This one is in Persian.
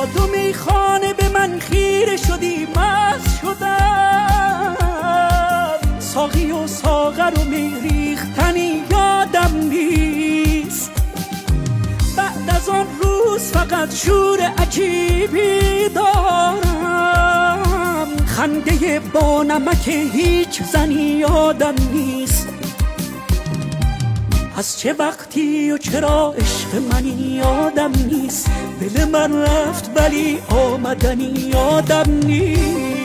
با دو میخانه به من خیره شدی، مست شدم. ساقی و ساغر و می ریختنی یادم نیست. بعد از آن روز فقط شور عجیبی دارم. خنده با نمک هیچ زنی یادم نیست. از چه وقتی و چرا عشق منی یادم نیست. دل من رفت ولی آمدنی یادم نیست.